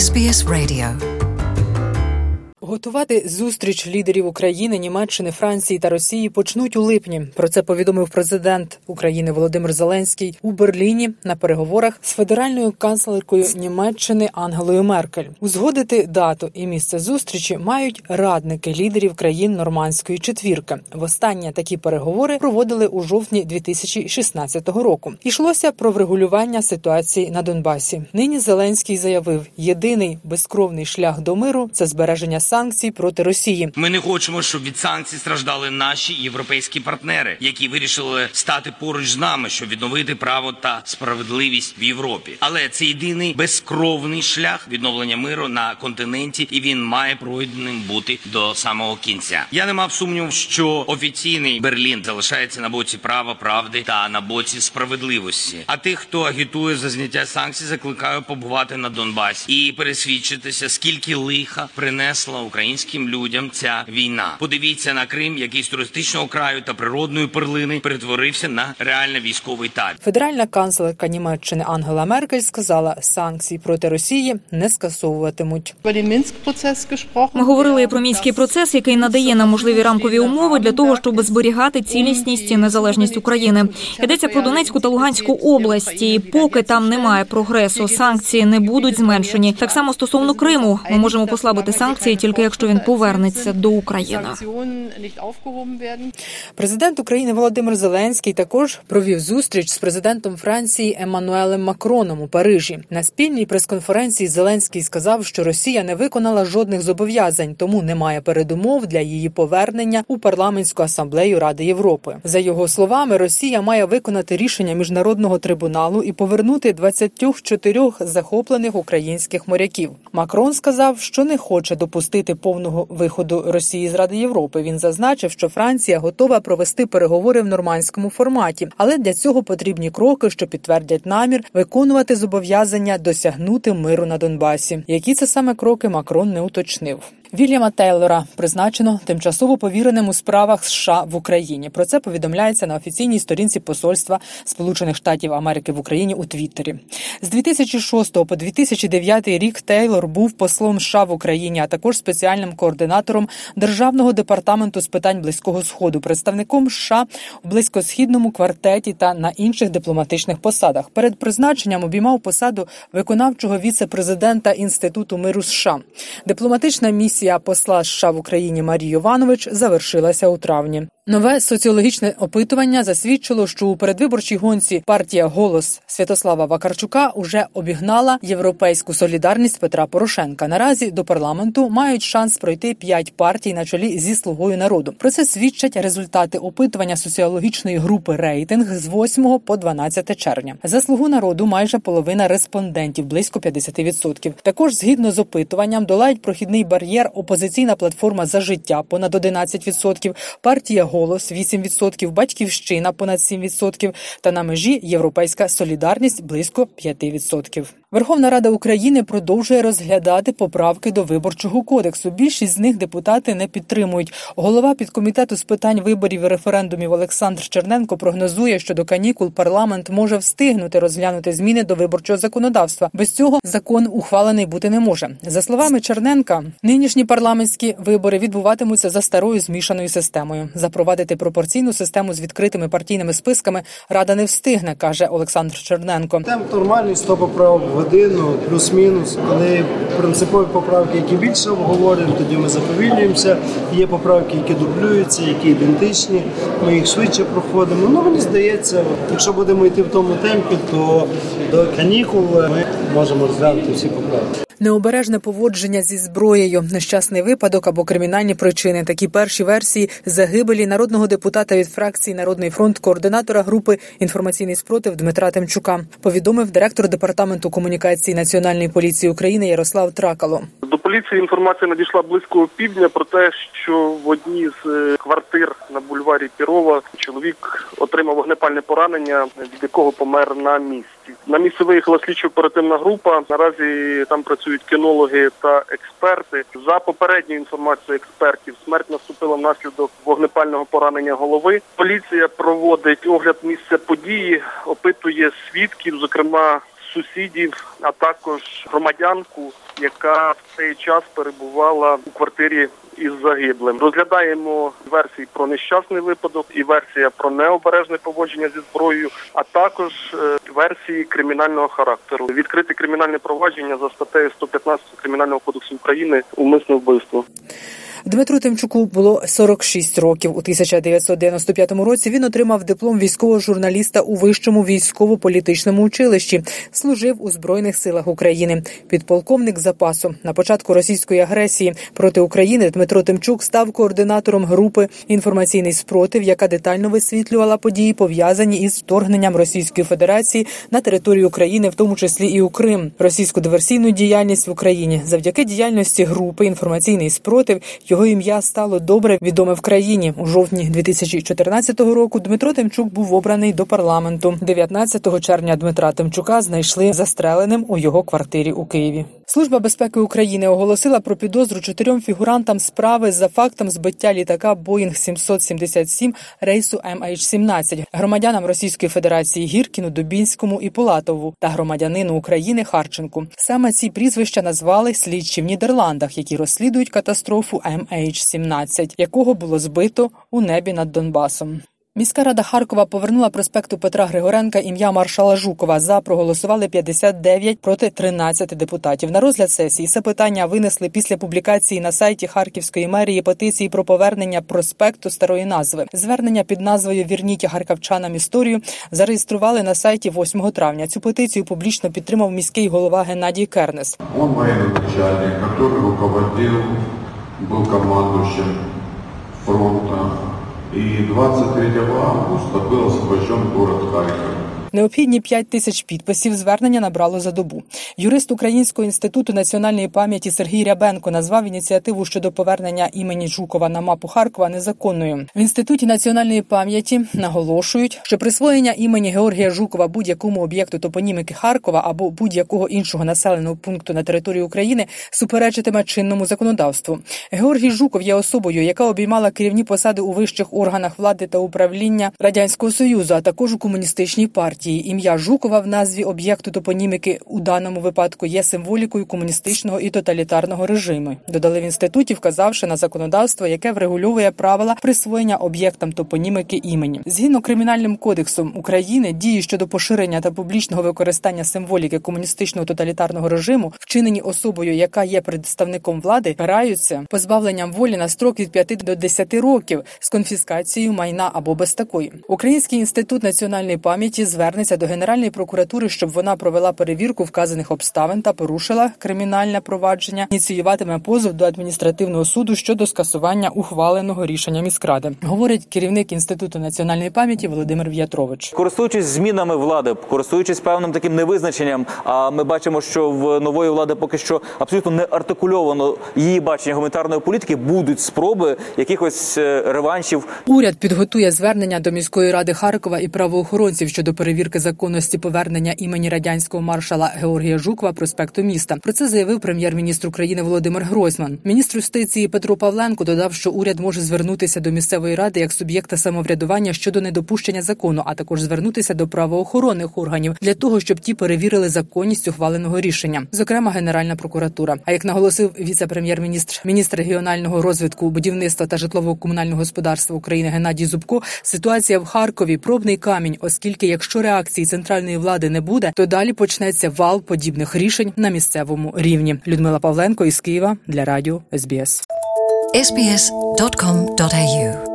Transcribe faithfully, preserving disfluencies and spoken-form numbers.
Ес Бі Ес Radio. Готувати зустріч лідерів України, Німеччини, Франції та Росії почнуть у липні. Про це повідомив президент України Володимир Зеленський у Берліні на переговорах з федеральною канцлеркою Німеччини Ангелою Меркель. Узгодити дату і місце зустрічі мають радники лідерів країн Нормандської четвірки. Востаннє такі переговори проводили у жовтні дві тисячі шістнадцятого року. Йшлося про врегулювання ситуації на Донбасі. Нині Зеленський заявив, єдиний безкровний шлях до миру – це збереження санкцій проти Росії. Ми не хочемо, щоб від санкцій страждали наші європейські партнери, які вирішили стати поруч з нами, щоб відновити право та справедливість в Європі. Але це єдиний безкровний шлях відновлення миру на континенті, і він має пройденим бути до самого кінця. Я не мав сумніву, що офіційний Берлін залишається на боці права, правди та на боці справедливості. А тих, хто агітує за зняття санкцій, закликаю побувати на Донбасі і пересвідчитися, скільки лиха принесла українським людям ця війна. Подивіться на Крим, який з туристичного краю та природної перлини перетворився на реальний військовий табір. Федеральна канцлерка Німеччини Ангела Меркель сказала, санкції проти Росії не скасовуватимуть. Ми говорили про Мінський процес, який надає нам можливі рамкові умови для того, щоб зберігати цілісність і незалежність України. Йдеться про Донецьку та Луганську області. Поки там немає прогресу, санкції не будуть зменшені. Так само стосовно Криму. Ми можемо послабити санкції тільки якщо він повернеться до України. Президент України Володимир Зеленський також провів зустріч з президентом Франції Еммануелем Макроном у Парижі. На спільній прес-конференції Зеленський сказав, що Росія не виконала жодних зобов'язань, тому немає передумов для її повернення у парламентську асамблею Ради Європи. За його словами, Росія має виконати рішення Міжнародного трибуналу і повернути двадцять чотири захоплених українських моряків. Макрон сказав, що не хоче допустити повного виходу Росії з Ради Європи. Він зазначив, що Франція готова провести переговори в нормандському форматі, але для цього потрібні кроки, що підтвердять намір виконувати зобов'язання досягнути миру на Донбасі. Які це саме кроки, Макрон не уточнив. Вільяма Тейлора призначено тимчасово повіреним у справах США в Україні. Про це повідомляється на офіційній сторінці посольства Сполучених Штатів Америки в Україні у Твіттері. З дві тисячі шостого по дві тисячі дев'ятий рік Тейлор був послом США в Україні, а також спеціальним координатором Державного департаменту з питань Близького Сходу, представником США у Близькосхідному квартеті та на інших дипломатичних посадах. Перед призначенням обіймав посаду виконавчого віце-президента Інституту миру США. Дипломатична місія посла США в Україні Марії Йованович завершилася у травні. Нове соціологічне опитування засвідчило, що у передвиборчій гонці партія «Голос» Святослава Вакарчука уже обігнала європейську солідарність Петра Порошенка. Наразі до парламенту мають шанс пройти п'ять партій на чолі зі «Слугою народу». Про це свідчать результати опитування соціологічної групи «Рейтинг» з восьмого по дванадцяте червня. За «Слугу народу» майже половина респондентів, близько п'ятдесят відсотків. Також, згідно з опитуванням, долають прохідний бар'єр опозиційна платформа «За життя» понад одинадцять відсотків, партія «Голос» вісім відсотків, Батьківщина понад сім відсотків та на межі Європейська солідарність близько п'ять відсотків. Верховна Рада України продовжує розглядати поправки до Виборчого кодексу. Більшість з них депутати не підтримують. Голова підкомітету з питань виборів і референдумів Олександр Черненко прогнозує, що до канікул парламент може встигнути розглянути зміни до виборчого законодавства. Без цього закон ухвалений бути не може. За словами Черненка, нинішні парламентські вибори відбуватимуться за старою змішаною системою. Запровадити пропорційну систему з відкритими партійними списками Рада не встигне, каже Олександр Черненко. Там нормальний сто поправок годину, плюс-мінус. Коли принципові поправки, які більше обговорюємо, тоді ми заповільнюємося. Є поправки, які дублюються, які ідентичні, ми їх швидше проходимо. Ну, мені здається, якщо будемо йти в тому темпі, то до канікул ми можемо розглянути всі поправки. Необережне поводження зі зброєю, нещасний випадок або кримінальні причини. Такі перші версії загибелі народного депутата від фракції «Народний фронт», координатора групи «Інформаційний спротив» Дмитра Тимчука, повідомив директор Департаменту комунікації Національної поліції України Ярослав Тракало. До поліції інформація надійшла близько півдня про те, що в одній з квартир на бульварі Пірова чоловік отримав вогнепальне поранення, від якого помер на місці. На місце виїхала слідчо-оперативна група. Наразі там працюють кінологи та експерти. За попередньою інформацією експертів, смерть наступила внаслідок вогнепального поранення голови. Поліція проводить огляд місця події, опитує свідків, зокрема сусідів, а також громадянку, яка в цей час перебувала у квартирі із загиблим. Розглядаємо версії про нещасний випадок і версія про необережне поводження зі зброєю, а також версії кримінального характеру. Відкрите кримінальне провадження за статтею сто п'ятнадцять Кримінального кодексу України «Умисне вбивство». Дмитру Тимчуку було сорок шість років. У тисяча дев'ятсот дев'яносто п'ятому році він отримав диплом військового журналіста у Вищому військово-політичному училищі. Служив у Збройних силах України. Підполковник запасу. На початку російської агресії проти України Дмитро Тимчук став координатором групи «Інформаційний спротив», яка детально висвітлювала події, пов'язані із вторгненням Російської Федерації на територію України, в тому числі і у Крим. Російську диверсійну діяльність в Україні. Завдяки діяльності групи «Інформаційний спротив» його ім'я стало добре відоме в країні. У жовтні дві тисячі чотирнадцятого року Дмитро Тимчук був обраний до парламенту. дев'ятнадцятого червня Дмитра Тимчука знайшли застреленим у його квартирі у Києві. Служба безпеки України оголосила про підозру чотирьом фігурантам справи за фактом збиття літака Боїнг сімсот сімдесят сім рейсу ем ейч сімнадцять громадянам Російської Федерації Гіркіну, Дубінському і Пулатову та громадянину України Харченку. Саме ці прізвища назвали слідчі в Нідерландах, які розслідують катастрофу ем ейч сімнадцять, якого було збито у небі над Донбасом. Міська рада Харкова повернула проспекту Петра Григоренка ім'я маршала Жукова. За проголосували п'ятдесят дев'ять проти тринадцяти депутатів. На розгляд сесії це питання винесли після публікації на сайті Харківської мерії петиції про повернення проспекту старої назви. Звернення під назвою «Вірніть харківчанам історію» зареєстрували на сайті восьмого травня. Цю петицію публічно підтримав міський голова Геннадій Кернес. Он воєнний начальник, який руководив, був командуючим фронту. И двадцать третьего августа был освобожден город Харьков. Необхідні п'ять тисяч підписів звернення набрало за добу. Юрист Українського інституту національної пам'яті Сергій Рябенко назвав ініціативу щодо повернення імені Жукова на мапу Харкова незаконною. В Інституті національної пам'яті наголошують, що присвоєння імені Георгія Жукова будь-якому об'єкту топоніміки Харкова або будь-якого іншого населеного пункту на території України суперечитиме чинному законодавству. Георгій Жуков є особою, яка обіймала керівні посади у вищих органах влади та управління Радянського Союзу, а також у комуністичній партії. Ім'я Жукова в назві об'єкту топоніміки у даному випадку є символікою комуністичного і тоталітарного режиму. Додали в інституті, вказавши на законодавство, яке врегульовує правила присвоєння об'єктам топоніміки імені. Згідно Кримінальним кодексом України, дії щодо поширення та публічного використання символіки комуністичного тоталітарного режиму, вчинені особою, яка є представником влади, караються позбавленням волі на строк від п'яти до десяти років з конфіскацією майна або без такої. Український інститут національної пам'яті звернення звернеться до Генеральної прокуратури, щоб вона провела перевірку вказаних обставин та порушила кримінальне провадження, ініціюватиме позов до адміністративного суду щодо скасування ухваленого рішення міськради, говорить керівник Інституту національної пам'яті Володимир В'ятрович. Користуючись змінами влади, користуючись певним таким невизначенням, а ми бачимо, що в нової влади поки що абсолютно не артикульовано її бачення гуманітарної політики, будуть спроби якихось реваншів. Уряд підготує звернення до міської ради Харкова і правоохоронців щодо перевірки законності повернення імені радянського маршала Георгія Жукова проспекту міста. Про це заявив прем'єр-міністр України Володимир Гройсман. Міністр юстиції Петро Павленко додав, що уряд може звернутися до місцевої ради як суб'єкта самоврядування щодо недопущення закону, а також звернутися до правоохоронних органів для того, щоб ті перевірили законність ухваленого рішення, зокрема Генеральна прокуратура. А як наголосив віце-прем'єр-міністр, міністр регіонального розвитку, будівництва та житлово-комунального господарства України Геннадій Зубко, ситуація в Харкові – пробний камінь, оскільки якщо реакції центральної влади не буде, то далі почнеться вал подібних рішень на місцевому рівні. Людмила Павленко із Києва для радіо ес бі ес. ес бі ес крапка ком крапка ей ю